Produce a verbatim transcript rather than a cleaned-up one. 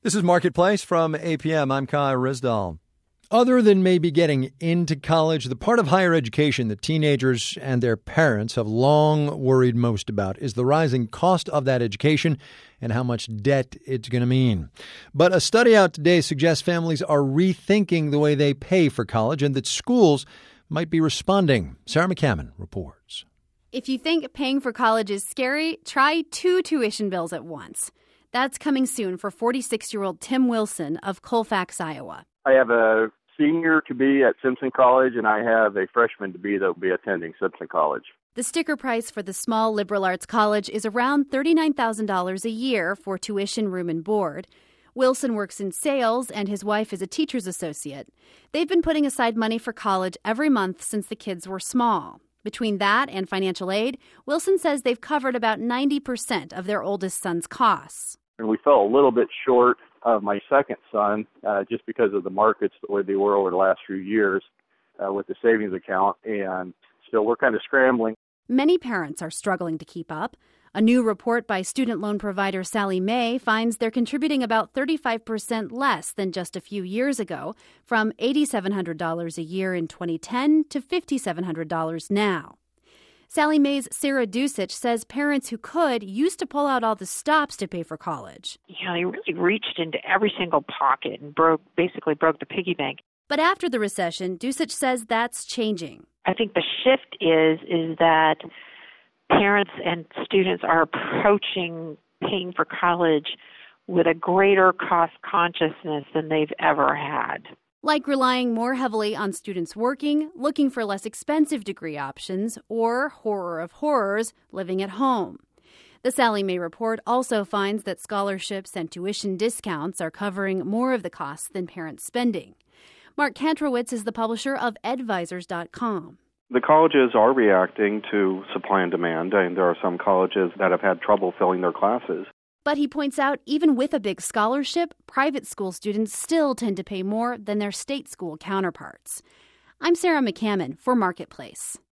This is Marketplace from A P M. I'm Kai Risdal. Other than maybe getting into college, the part of higher education that teenagers and their parents have long worried most about is the rising cost of that education and how much debt it's going to mean. But a study out today suggests families are rethinking the way they pay for college and that schools might be responding. Sarah McCammon reports. If you think paying for college is scary, try two tuition bills at once. That's coming soon for forty-six-year-old Tim Wilson of Colfax, Iowa. I have a senior to be at Simpson College, and I have a freshman to be that will be attending Simpson College. The sticker price for the small liberal arts college is around thirty-nine thousand dollars a year for tuition, room, and board. Wilson works in sales, and his wife is a teacher's associate. They've been putting aside money for college every month since the kids were small. Between that and financial aid, Wilson says they've covered about ninety percent of their oldest son's costs. And we fell a little bit short of my second son uh, just because of the markets the way they were over the last few years uh, with the savings account. And so we're kind of scrambling. Many parents are struggling to keep up. A new report by student loan provider Sallie Mae finds they're contributing about thirty-five percent less than just a few years ago, from eight thousand seven hundred dollars a year in twenty ten to five thousand seven hundred dollars now. Sallie Mae's Sarah Dusich says parents who could used to pull out all the stops to pay for college. You know, they really reached into every single pocket and broke, basically broke the piggy bank. But after the recession, Dusich says that's changing. I think the shift is is that parents and students are approaching paying for college with a greater cost consciousness than they've ever had. Like relying more heavily on students working, looking for less expensive degree options, or, horror of horrors, living at home. The Sallie Mae report also finds that scholarships and tuition discounts are covering more of the costs than parents' spending. Mark Kantrowitz is the publisher of Edvisors dot com. The colleges are reacting to supply and demand, and there are some colleges that have had trouble filling their classes. But he points out, even with a big scholarship, private school students still tend to pay more than their state school counterparts. I'm Sarah McCammon for Marketplace.